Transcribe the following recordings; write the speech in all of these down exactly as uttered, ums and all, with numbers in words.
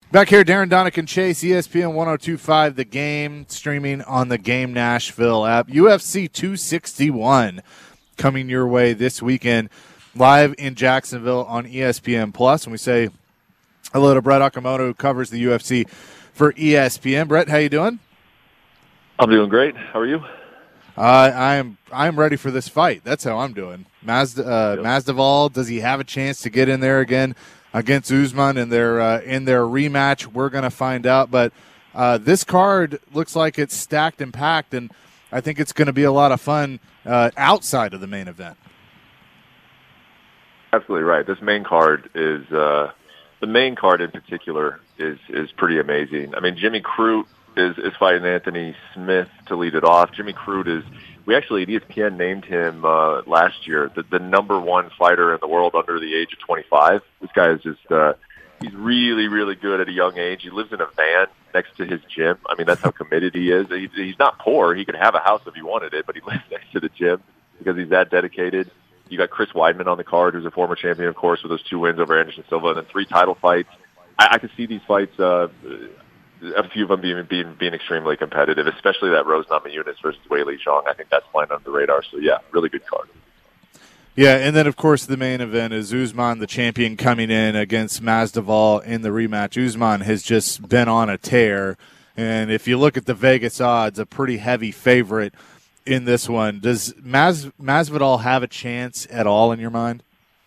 Back here, Darren Donick and Chase, E S P N one oh two point five, The Game, streaming on the Game Nashville app. U F C two sixty-one coming your way this weekend, live in Jacksonville on E S P N Plus. And we say hello to Brett Okamoto, who covers the U F C for E S P N. Brett, how you doing? I'm doing great. How are you? Uh, I'm I'm ready for this fight. That's how I'm doing. Maz, uh, Yep. Masvidal, does he have a chance to get in there again against Usman in their uh, in their rematch? We're going to find out. But uh, this card looks like it's stacked and packed, and I think it's going to be a lot of fun uh, outside of the main event. Absolutely right. This main card is uh, the main card in particular is is pretty amazing. I mean, Jimmy Crute is is fighting Anthony Smith to lead it off. Jimmy Crute is. We actually at E S P N named him uh, last year the, the number one fighter in the world under the age of twenty-five. This guy is just uh, he's really really good at a young age. He lives in a van next to his gym. I mean, that's how committed he is. He, he's not poor. He could have a house if he wanted it, but he lives next to the gym because he's that dedicated. You got Chris Weidman on the card, who's a former champion, of course, with those two wins over Anderson Silva, and then three title fights. I, I could see these fights, uh, a few of them being, being being extremely competitive, especially that Rose Namajunas versus Weili Zhang. I think that's flying under the radar. So, yeah, really good card. Yeah, and then, of course, the main event is Usman, the champion, coming in against Masvidal in the rematch. Usman has just been on a tear, and if you look at the Vegas odds, a pretty heavy favorite in this one. Does Mas- Masvidal have a chance at all in your mind?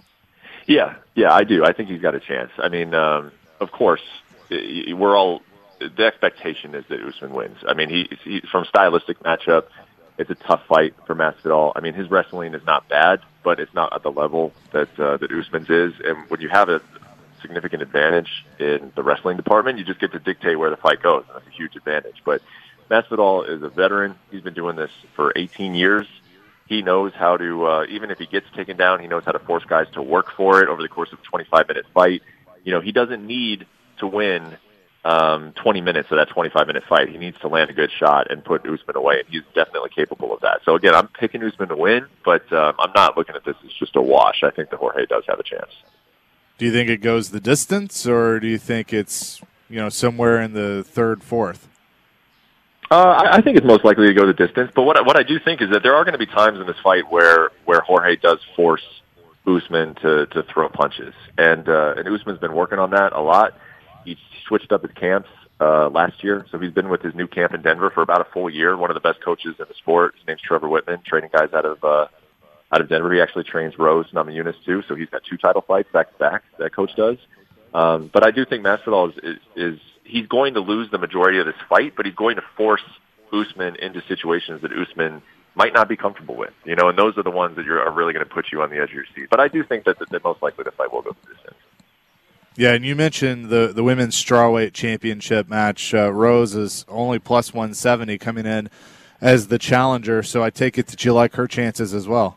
Yeah, yeah, I do. I think he's got a chance. I mean, um, of course, we're all – the expectation is that Usman wins. I mean, he, he from stylistic matchup, it's a tough fight for Masvidal. I mean, his wrestling is not bad, but it's not at the level that uh, that Usman's is. And when you have a significant advantage in the wrestling department, you just get to dictate where the fight goes, and that's a huge advantage. But Masvidal is a veteran. He's been doing this for eighteen years. He knows how to, uh, even if he gets taken down, he knows how to force guys to work for it over the course of a twenty-five minute fight. You know, he doesn't need to win um, twenty minutes of that twenty-five minute fight. He needs to land a good shot and put Usman away, and he's definitely capable of that. So, again, I'm picking Usman to win, but um, I'm not looking at this as just a wash. I think that Jorge does have a chance. Do you think it goes the distance, or do you think it's, you know, somewhere in the third, fourth? Uh, I, I think it's most likely to go the distance, but what I, what I do think is that there are going to be times in this fight where, where Jorge does force Usman to, to throw punches, and uh, and Usman's been working on that a lot. He switched up his camps uh, last year, so he's been with his new camp in Denver for about a full year. One of the best coaches in the sport. His name's Trevor Whitman, training guys out of uh, out of Denver. He actually trains Rose Namajunas too, so he's got two title fights back to back. That coach does, um, but I do think Masvidal is, is is he's going to lose the majority of this fight, but he's going to force Usman into situations that Usman might not be comfortable with, you know, and those are the ones that you're, are really going to put you on the edge of your seat. But I do think that, that, that most likely the fight will go the distance. Yeah, and you mentioned the, the women's strawweight championship match. Uh, Rose is only plus one seventy coming in as the challenger, so I take it that you like her chances as well.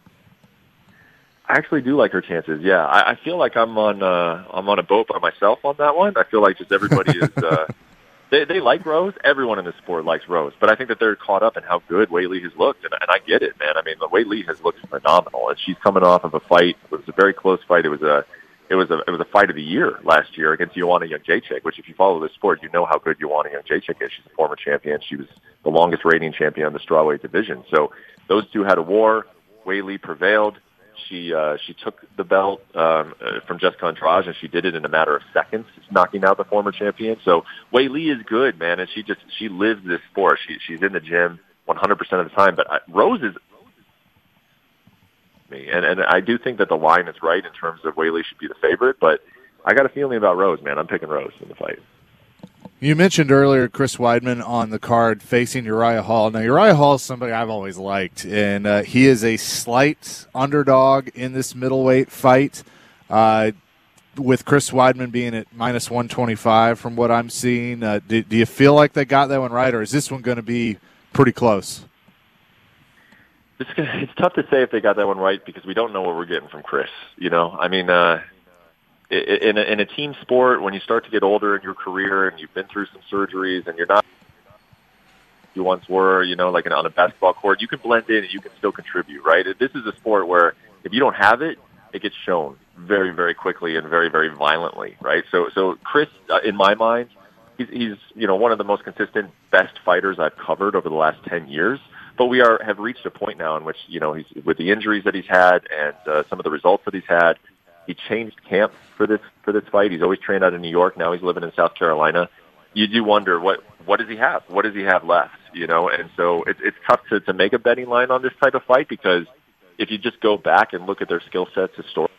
I actually do like her chances. Yeah, I, I feel like I'm on uh, I'm on a boat by myself on that one. I feel like just everybody is uh, they they like Rose. Everyone in the sport likes Rose, but I think that they're caught up in how good Weili has looked, and, and I get it, man. I mean, the Weili has looked phenomenal, and she's coming off of a fight. It was a very close fight. It was a it was a it was a fight of the year last year against Joanna Jędrzejczyk, which if you follow the sport, you know how good Joanna Jędrzejczyk is. She's a former champion. She was the longest reigning champion in the strawweight division. So those two had a war. Weili prevailed. She uh, she took the belt um, uh, from Jessica Andrade, and she did it in a matter of seconds, knocking out the former champion. So Weili is good, man, and she just she lives this sport. She she's in the gym one hundred percent of the time. But I, Rose is me, and and I do think that the line is right in terms of Weili should be the favorite. But I got a feeling about Rose, man. I'm picking Rose in the fight. You mentioned earlier Chris Weidman on the card facing Uriah Hall. Now, Uriah Hall is somebody I've always liked, and uh, he is a slight underdog in this middleweight fight, uh, with Chris Weidman being at minus one twenty-five from what I'm seeing. Uh, do, do you feel like they got that one right, or is this one going to be pretty close? It's, gonna, it's tough to say if they got that one right because we don't know what we're getting from Chris. You know, I mean, uh, In a, in a team sport, when you start to get older in your career and you've been through some surgeries and you're not you once were, you know, like on a basketball court, you can blend in and you can still contribute, right? This is a sport where if you don't have it, it gets shown. very, very quickly and very, very violently, right? So, so Chris, uh, in my mind, he's, he's, you know, one of the most consistent, best fighters I've covered over the last ten years. But we are have reached a point now in which, you know, he's with the injuries that he's had and uh, some of the results that he's had. He changed camp for this for this fight. He's always trained out of New York. Now he's living in South Carolina. You do wonder what what does he have? What does he have left? You know, and so it, it's tough to, to make a betting line on this type of fight because if you just go back and look at their skill sets historically.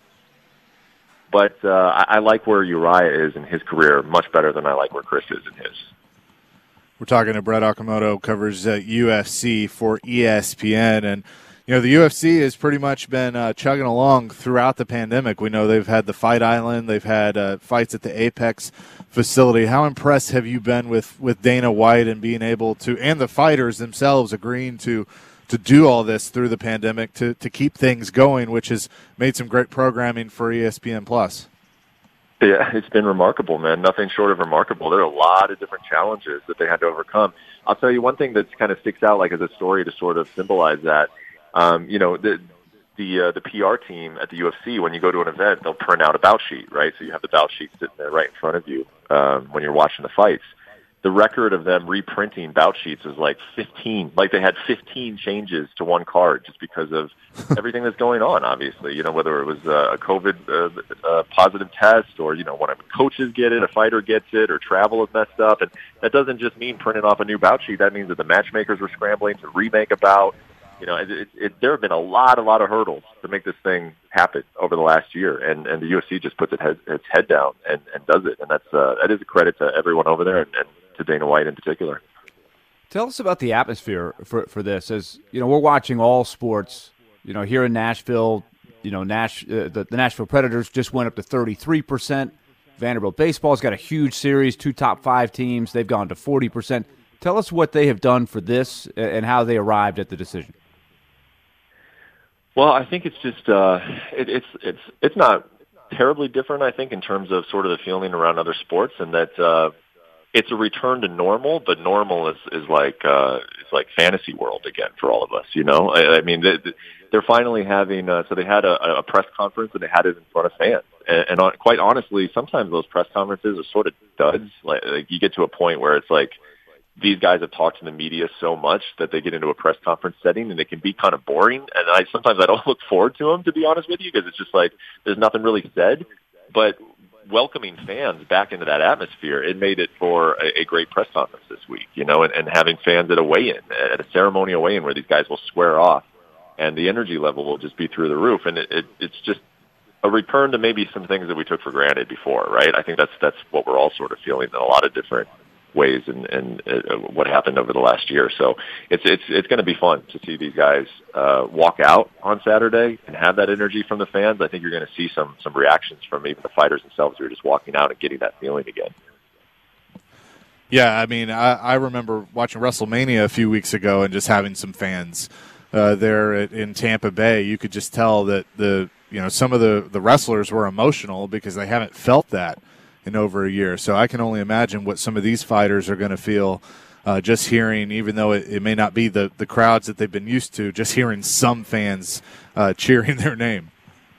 But uh, I, I like where Uriah is in his career much better than I like where Chris is in his. We're talking to Brett Okamoto, covers uh, U F C for E S P N, and you know the U F C has pretty much been uh, chugging along throughout the pandemic. We know they've had the Fight Island, they've had uh, fights at the Apex facility. How impressed have you been with, with Dana White and being able to, and the fighters themselves agreeing to to do all this through the pandemic to to keep things going, which has made some great programming for E S P N Plus? Yeah, it's been remarkable, man. Nothing short of remarkable. There are a lot of different challenges that they had to overcome. I'll tell you one thing that kind of sticks out like as a story to sort of symbolize that. Um, you know, the the uh, the P R team at the U F C, when you go to an event, they'll print out a bout sheet, right? So you have the bout sheet sitting there right in front of you um, when you're watching the fights. The record of them reprinting bout sheets was like fifteen. Like they had fifteen changes to one card just because of everything that's going on, obviously. You know, whether it was a COVID uh, uh, positive test or, you know, when coaches get it, a fighter gets it, or travel is messed up. And that doesn't just mean printing off a new bout sheet. That means that the matchmakers were scrambling to remake a bout. You know, it, it, it, there have been a lot, a lot of hurdles to make this thing happen over the last year, and, and the U F C just puts it head, its head down and, and does it, and that's uh, that is a credit to everyone over there and, and to Dana White in particular. Tell us about the atmosphere for for this. As you know, we're watching all sports. You know, here in Nashville, you know, Nash uh, the, the Nashville Predators just went up to thirty-three percent. Vanderbilt baseball's got a huge series, two top five teams. They've gone to forty percent. Tell us what they have done for this and how they arrived at the decision. Well, I think it's just uh, it, it's it's it's not terribly different. I think in terms of sort of the feeling around other sports, and that uh, it's a return to normal. But normal is is like uh, it's like fantasy world again for all of us. You know, I, I mean, they, they're finally having. Uh, so they had a, a press conference and they had it in front of fans. And, and on, quite honestly, sometimes those press conferences are sort of duds. Like, like you get to a point where it's like, these guys have talked to the media so much that they get into a press conference setting and they can be kind of boring. And I sometimes I don't look forward to them, to be honest with you, because it's just like there's nothing really said. But welcoming fans back into that atmosphere, it made it for a, a great press conference this week, you know, and, and having fans at a weigh-in, at a ceremonial weigh-in where these guys will square off and the energy level will just be through the roof. And it, it, it's just a return to maybe some things that we took for granted before, right? I think that's that's what we're all sort of feeling in a lot of different ways and, and uh, what happened over the last year. So it's it's it's going to be fun to see these guys uh, walk out on Saturday and have that energy from the fans. I think you're going to see some some reactions from even the fighters themselves who are just walking out and getting that feeling again. Yeah, I mean, I, I remember watching WrestleMania a few weeks ago and just having some fans uh, there at, in Tampa Bay. You could just tell that the you know some of the, the wrestlers were emotional because they haven't felt that in over a year. So I can only imagine what some of these fighters are going to feel uh, just hearing, even though it, it may not be the, the crowds that they've been used to, just hearing some fans uh, cheering their name.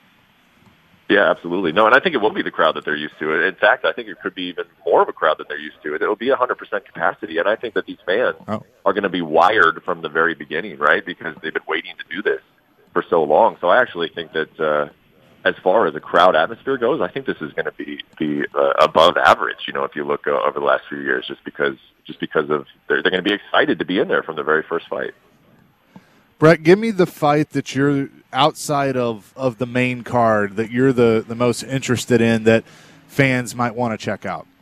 Yeah, absolutely. No, and I think it will be the crowd that they're used to. In fact, I think it could be even more of a crowd than they're used to. It will be one hundred percent capacity, and I think that these fans oh. are going to be wired from the very beginning, right, because they've been waiting to do this for so long. So I actually think that uh, as far as the crowd atmosphere goes, I think this is going to be be uh, above average. You know, if you look uh, over the last few years, just because just because of they're, they're going to be excited to be in there from the very first fight. Brett, give me the fight that you're outside of, of the main card that you're the, the most interested in that fans might want to check out.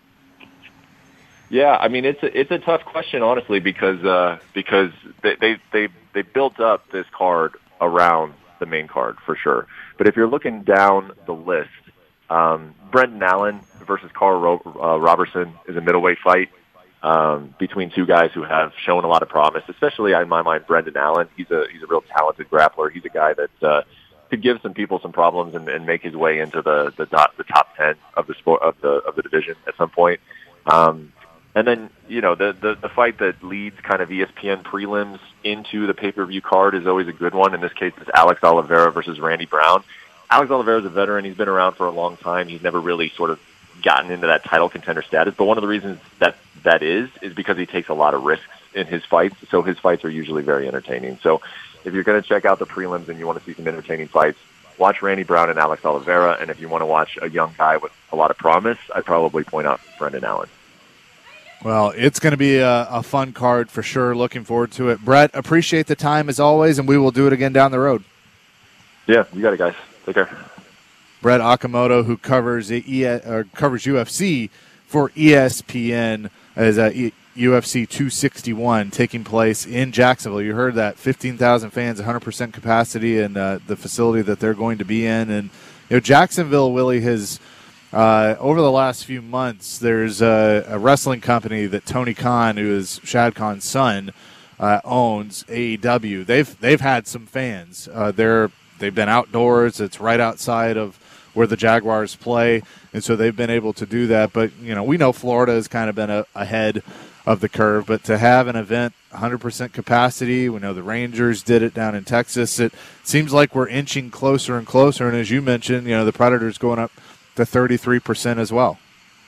Yeah, I mean it's a, it's a tough question, honestly, because uh, because they, they they they built up this card around the main card for sure. But if you're looking down the list, um, Brendan Allen versus Carl Ro- uh, Robertson is a middleweight fight um, between two guys who have shown a lot of promise. Especially in my mind, Brendan Allen. He's a he's a real talented grappler. He's a guy that uh, could give some people some problems and, and make his way into the the, dot, the top ten of the sport of the of the division at some point. Um, And then, you know, the, the, the fight that leads kind of E S P N prelims into the pay-per-view card is always a good one. In this case, it's Alex Oliveira versus Randy Brown. Alex Oliveira is a veteran. He's been around for a long time. He's never really sort of gotten into that title contender status. But one of the reasons that that is is because he takes a lot of risks in his fights. So his fights are usually very entertaining. So if you're going to check out the prelims and you want to see some entertaining fights, watch Randy Brown and Alex Oliveira. And if you want to watch a young guy with a lot of promise, I'd probably point out Brendan Allen. Well, it's going to be a, a fun card for sure. Looking forward to it. Brett, appreciate the time as always, and we will do it again down the road. Yeah, you got it, guys. Take care. Brett Okamoto, who covers e- or covers U F C for E S P N, as a e- U F C two sixty-one taking place in Jacksonville. You heard that, fifteen thousand fans, one hundred percent capacity in uh, the facility that they're going to be in. And you know, Jacksonville, Willie, has uh, over the last few months, there's a, a wrestling company that Tony Khan, who is Shad Khan's son, uh, owns, A E W. They've they've had some fans. Uh, they're they've been outdoors. It's right outside of where the Jaguars play, and so they've been able to do that. But, you know, we know Florida has kind of been a, ahead of the curve, but to have an event one hundred percent capacity, we know the Rangers did it down in Texas. It seems like we're inching closer and closer, and as you mentioned, you know, the Predators going up to thirty-three percent as well.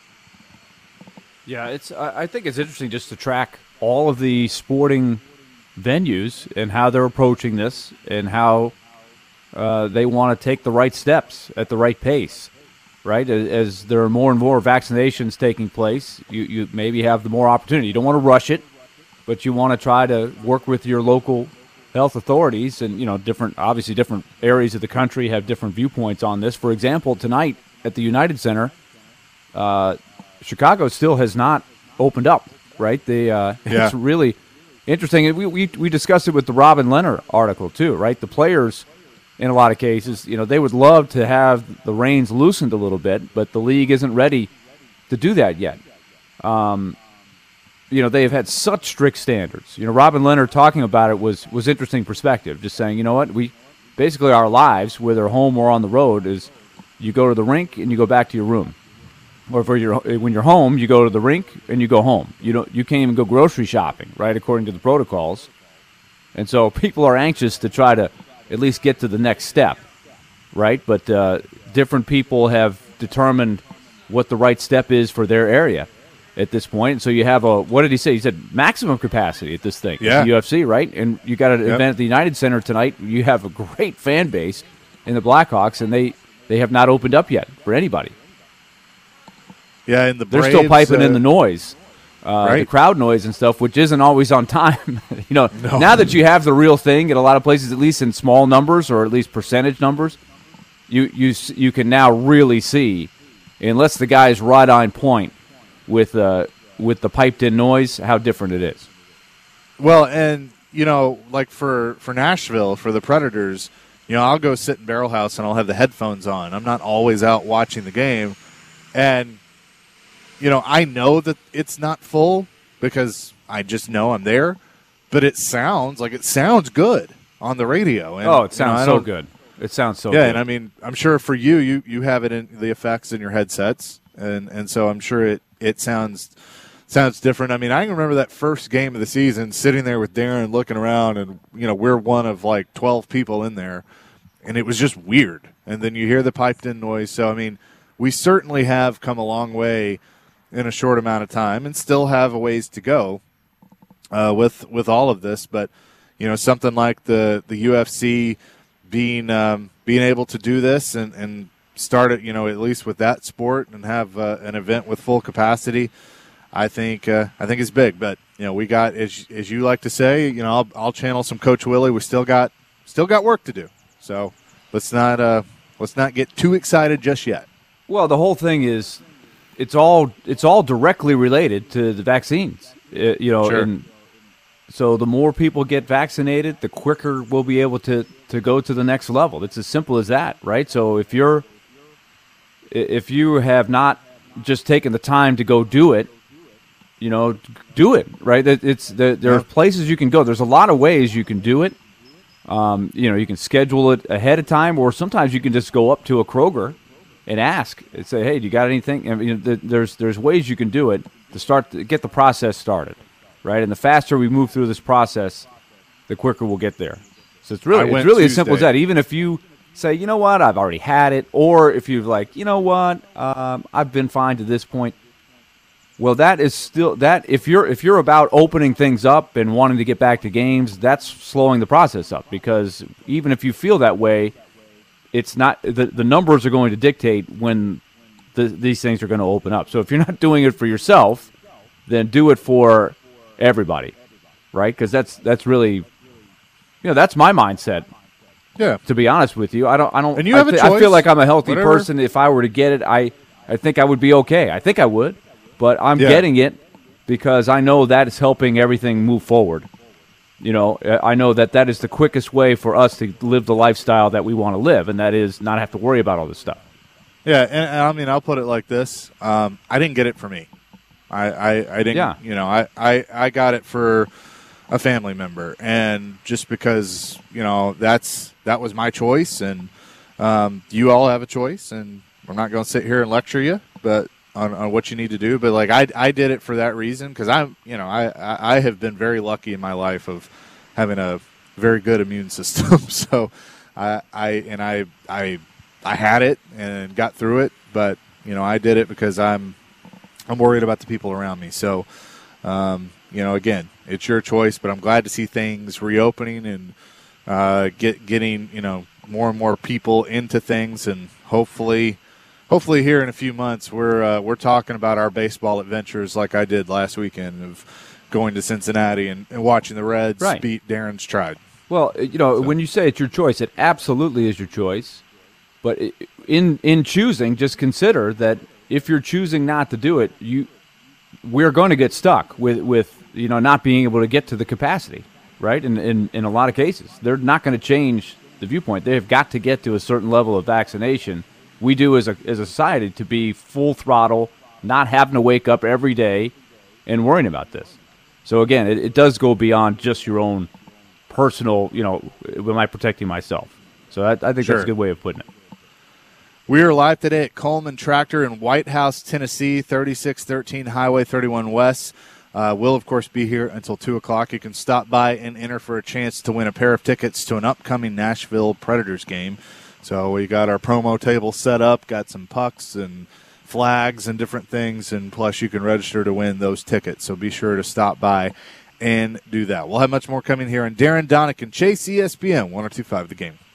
Yeah, it's. I think it's interesting just to track all of the sporting venues and how they're approaching this and how Uh, they want to take the right steps at the right pace, right? As, as there are more and more vaccinations taking place, you, you maybe have the more opportunity. You don't want to rush it, but you want to try to work with your local health authorities. And, you know, different, obviously different areas of the country have different viewpoints on this. For example, tonight at the United Center, uh, Chicago still has not opened up, right? They, uh, yeah. It's really interesting. And we, we, we discussed it with the Robin Leonard article too, right? The players, in a lot of cases, you know, they would love to have the reins loosened a little bit, but the league isn't ready to do that yet. Um, you know, they have had such strict standards. You know, Robin Leonard talking about it was was interesting perspective, just saying, you know what, we basically our lives, whether home or on the road, is you go to the rink and you go back to your room. Or for your, when you're home, you go to the rink and you go home. You don't, you can't even go grocery shopping, right, according to the protocols. And so people are anxious to try to at least get to the next step, right? But uh, different people have determined what the right step is for their area at this point. So you have a, what did he say? He said maximum capacity at this thing, yeah. at the U F C, right? And you got an yep. event at the United Center tonight. You have a great fan base in the Blackhawks, and they, they have not opened up yet for anybody. Yeah, and the They're Braves, still piping uh, in the noise. Uh, right. The crowd noise and stuff, which isn't always on time. you know, no. Now that you have the real thing at a lot of places, at least in small numbers or at least percentage numbers, you you you can now really see, unless the guy's right on point with uh, with the piped-in noise, how different it is. Well, and you know, like for for Nashville, for the Predators, you know, I'll go sit in Barrel House and I'll have the headphones on. I'm not always out watching the game, and you know, I know that it's not full because I just know I'm there, but it sounds like it sounds good on the radio. And, oh, it sounds you know, so good. It sounds so yeah, good. and I mean, I'm sure for you, you, you have it in the effects in your headsets, and, and so I'm sure it, it sounds sounds different. I mean, I can remember that first game of the season, sitting there with Darren looking around, and, you know, we're one of like twelve people in there, and it was just weird. And then you hear the piped-in noise. So, I mean, we certainly have come a long way in a short amount of time, and still have a ways to go uh, with with all of this. But you know, something like the, the U F C being um, being able to do this and, and start it, you know, at least with that sport and have uh, an event with full capacity, I think uh, I think is big. But you know, we got, as as you like to say, you know, I'll, I'll channel some Coach Willie. We still got still got work to do. So let's not uh, let's not get too excited just yet. Well, the whole thing is. It's all it's all directly related to the vaccines, uh, you know. Sure. And so the more people get vaccinated, the quicker we'll be able to, to go to the next level. It's as simple as that, right? So if you're if you have not just taken the time to go do it, you know, do it, right? It's there. There are places you can go. There's a lot of ways you can do it. Um, you know, you can schedule it ahead of time, or sometimes you can just go up to a Kroger and ask and say, "Hey, do you got anything?" I mean, there's there's ways you can do it to start to get the process started, right? And the faster we move through this process, the quicker we'll get there. So it's really it's really as simple as that. Even if you say, you know what, I've already had it, or if you're like, you know what, um, I've been fine to this point. Well, that is still that. If you're if you're about opening things up and wanting to get back to games, that's slowing the process up, because even if you feel that way, it's not the the numbers are going to dictate when the, these things are going to open up. So if you're not doing it for yourself, then do it for everybody, right? Because that's that's really, you know, that's my mindset. Yeah. To be honest with you, I don't. I don't. And you I have a th- choice. I feel like I'm a healthy Whatever. person. If I were to get it, I, I think I would be okay. I think I would, but I'm Yeah. getting it because I know that is helping everything move forward. You know, I know that that is the quickest way for us to live the lifestyle that we want to live, and that is not have to worry about all this stuff. Yeah, and, and I mean, I'll put it like this: um, I didn't get it for me. I, I, I didn't. Yeah. You know, I, I, I got it for a family member, and just because, you know, that's that was my choice, and um, you all have a choice, and we're not going to sit here and lecture you, but on, on what you need to do. But like I, I did it for that reason, because I'm, you know, I, I, I have been very lucky in my life of having a very good immune system. So I, I and I, I, I had it and got through it, but you know, I did it because I'm, I'm worried about the people around me. So. Um, You know, again, it's your choice, but I'm glad to see things reopening and uh, get getting you know more and more people into things, and hopefully, hopefully here in a few months we're uh, we're talking about our baseball adventures like I did last weekend of going to Cincinnati and, and watching the Reds Right. beat Darren's Tribe. Well, you know, So. when you say it's your choice, it absolutely is your choice. But i- in in choosing, just consider that if you're choosing not to do it, you we're going to get stuck with, with you know not being able to get to the capacity, right? In in, in a lot of cases, they're not going to change the viewpoint. They have got to get to a certain level of vaccination. We do as a as a society to be full throttle, not having to wake up every day and worrying about this. So again, it, it does go beyond just your own personal, you know, am I protecting myself? So I, I think Sure. that's a good way of putting it. We are live today at Coleman Tractor in White House, Tennessee, thirty-six thirteen Highway thirty-one West. Uh, we'll, of course, be here until two o'clock. You can stop by and enter for a chance to win a pair of tickets to an upcoming Nashville Predators game. So we got our promo table set up, got some pucks and flags and different things, and plus you can register to win those tickets. So be sure to stop by and do that. We'll have much more coming here on Darren Donick and Chase E S P N one oh two point five The Game.